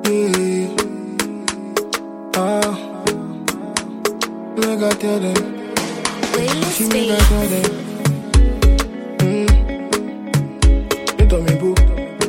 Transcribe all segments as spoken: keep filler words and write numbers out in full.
Yeah. Ah, make I tell them. She make I tell them. Mm. You told me boo.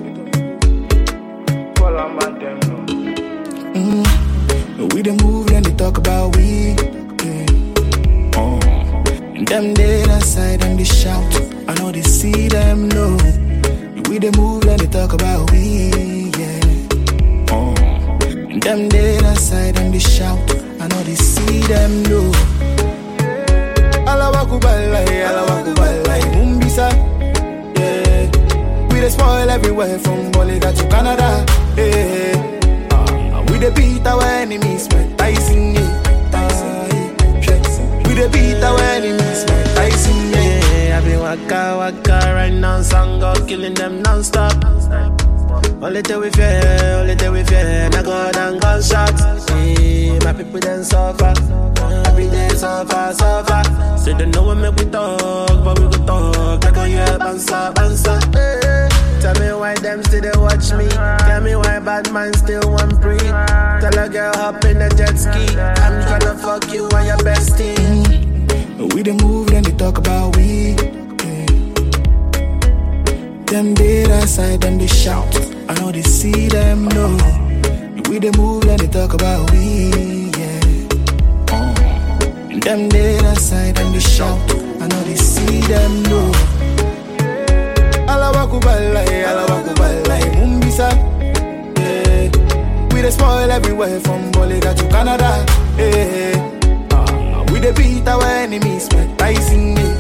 Mm. We the move and they talk about we. Yeah. Oh. And them dead aside and they shout. I know they see them know. We the move and they talk about we. Yeah. Oh. And them dead aside and they shout. I know they see them know. Alawakubalai, alawakubalai, mumbisa. Yeah. We the spoil everywhere from Bolivia to Canada. Yeah. We the beat our enemies, Mike Tyson, yeah. We the beat our enemies, Mike Tyson, yeah. I be waka waka right now, Sango killing them non-stop. Only till we fear, only till we fear. Now go down gunshots. Yeah, my people then suffer. Every day suffer, suffer. Say they know what make we talk, but we go talk. Like how you help answer, answer. Hey, tell me why them still they watch me. Tell me why bad man still want breathe. Tell a girl hop in a jet ski. I'm gonna fuck you and your bestie. Mm. We the move and they talk about we. Yeah. Them dead aside and they shout. I know they see them know. We the move and they talk about we. Yeah. Oh. And them dead aside and they shout. I know they see them know. Alawakubalai, alawakubalai, mumbisa. Yeah. We the spoil everywhere from Bolivia to Canada. Yeah. Uh, we the beat our enemies, Mike Tyson. Yeah.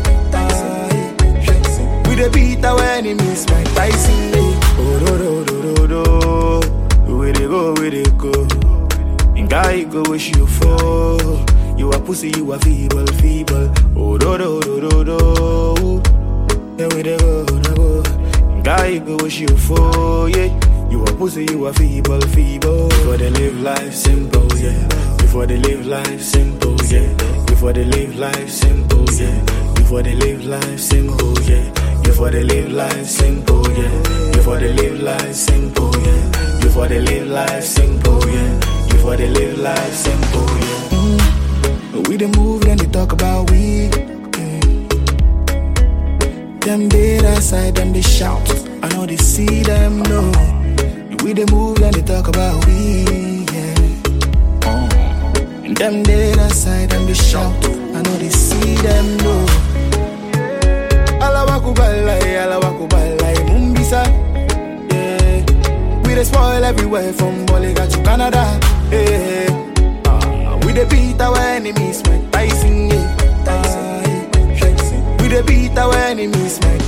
We the beat our enemies, Mike Tyson. Yeah. Oh, do, do, do, do, do. Where they go, where they go. And guy go wish you for. You a pussy, you a feeble, feeble. Oh, do, do, do, do, do. Yeah, where they go, they go. And guy go wish you for, yeah. You a pussy, you a feeble, feeble. Before they live life simple, yeah. Before they live life simple, yeah. Before they live life simple, yeah. Before they live life simple, yeah. Before they live life simple, yeah. Before they live life simple, yeah. Before they live life simple, yeah. Before they live life simple, yeah. Mm. We the move and they talk about we. Yeah. Them dead aside and they shout. I know they see them know. We the move and they talk about we. Yeah. Oh. And them dead aside and they shout. I know they see them know. Alawakubalai, alawakubalai, mumbisa. Yeah. We the spoil everywhere from Bolivia to Canada. Yeah. Uh, we the beat our enemies, Mike Tyson. Yeah. Uh, we the beat our enemies, Mike